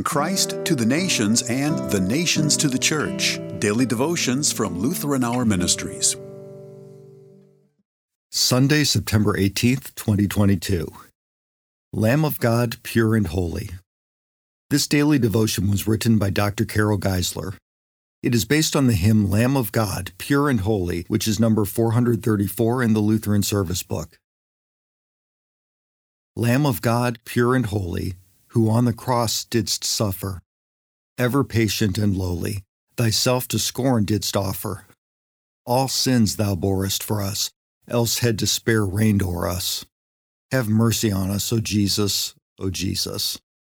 bring Christ to the nations and the nations to the church. Daily devotions from Lutheran Hour Ministries. Sunday, September 18th, 2022. Lamb of God, pure and holy. This daily devotion was written by Dr. Carol Geisler. It is based on the hymn Lamb of God, pure and holy, which is number 434 in the Lutheran Service Book. Lamb of God, pure and holy, who on the cross didst suffer, ever patient and lowly, thyself to scorn didst offer. All sins thou borest for us, else had despair reigned o'er us. Have mercy on us, O Jesus, O Jesus.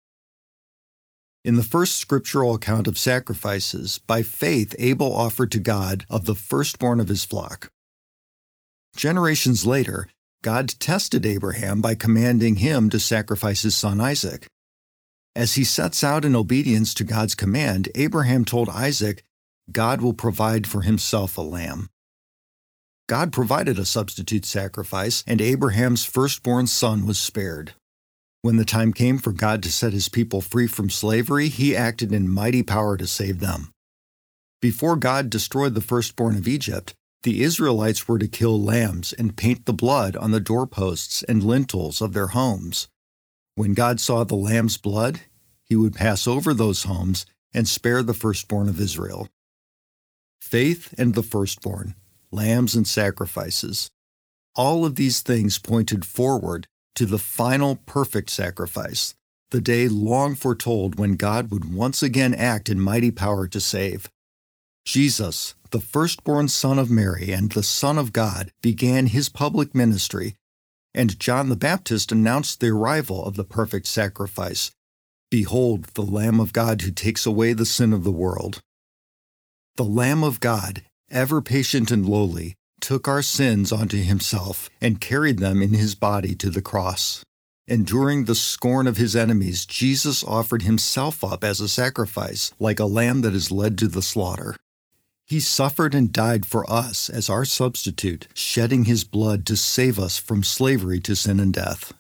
In the first scriptural account of sacrifices, by faith Abel offered to God of the firstborn of his flock. Generations later, God tested Abraham by commanding him to sacrifice his son Isaac. As he sets out in obedience to God's command, Abraham told Isaac, God will provide for himself a lamb. God provided a substitute sacrifice, and Abraham's firstborn son was spared. When the time came for God to set his people free from slavery, he acted in mighty power to save them. Before God destroyed the firstborn of Egypt, the Israelites were to kill lambs and paint the blood on the doorposts and lintels of their homes. When God saw the lamb's blood, he would pass over those homes and spare the firstborn of Israel. Faith and the firstborn, lambs and sacrifices, all of these things pointed forward to the final perfect sacrifice, the day long foretold when God would once again act in mighty power to save. Jesus, the firstborn Son of Mary and the Son of God, began his public ministry, and John the Baptist announced the arrival of the perfect sacrifice. Behold, the Lamb of God who takes away the sin of the world. The Lamb of God, ever patient and lowly, took our sins onto himself and carried them in his body to the cross. Enduring the scorn of his enemies, Jesus offered himself up as a sacrifice, like a lamb that is led to the slaughter. He suffered and died for us as our substitute, shedding his blood to save us from slavery to sin and death.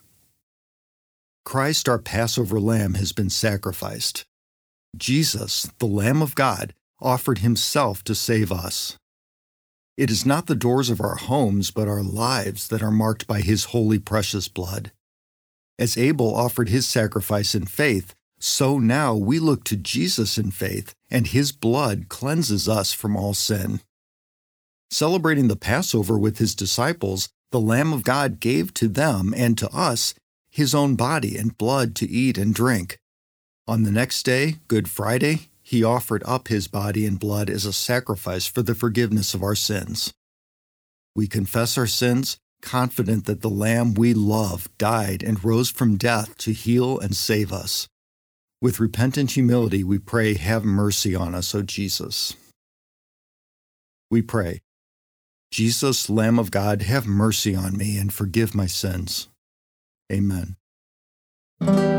Christ, our Passover lamb, has been sacrificed. Jesus, the Lamb of God, offered himself to save us. It is not the doors of our homes, but our lives that are marked by his holy, precious blood. As Abel offered his sacrifice in faith, so now we look to Jesus in faith, and his blood cleanses us from all sin. Celebrating the Passover with his disciples, the Lamb of God gave to them and to us his own body and blood to eat and drink. On the next day, Good Friday, he offered up his body and blood as a sacrifice for the forgiveness of our sins. We confess our sins, confident that the Lamb we love died and rose from death to heal and save us. With repentant humility, we pray, have mercy on us, O Jesus. We pray, Jesus, Lamb of God, have mercy on me and forgive my sins. Amen.